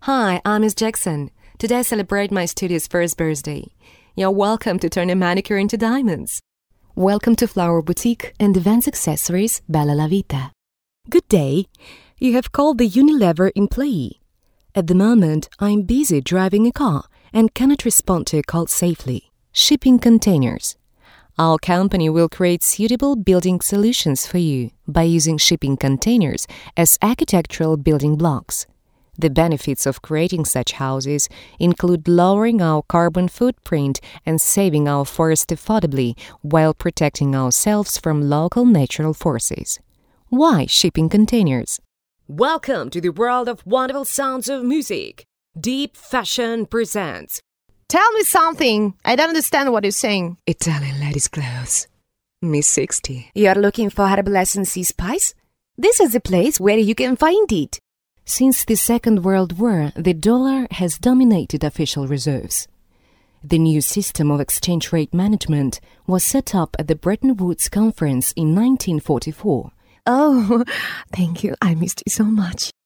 Hi, I'm Miss Jackson. Today I celebrate my studio's first birthday. You're welcome to turn a manicure into diamonds. Welcome to Flower Boutique and Events Accessories Bella La Vita. Good day. You have called the Unilever employee. At the moment, I'm busy driving a car and cannot respond to a call safely. Shipping containers. Our company will create suitable building solutions for you by using shipping containers as architectural building blocks. The benefits of creating such houses include lowering our carbon footprint and saving our forest affordably while protecting ourselves from local natural forces. Why shipping containers? Welcome to the world of wonderful sounds of music. Deep Fashion presents. Tell me something. I don't understand what you're saying. Italian ladies' clothes. Miss 60. You're looking for adolescent sea spice? This is the place where you can find it. Since the Second World War, the dollar has dominated official reserves. The new system of exchange rate management was set up at the Bretton Woods Conference in 1944. Oh, thank you. I missed you so much.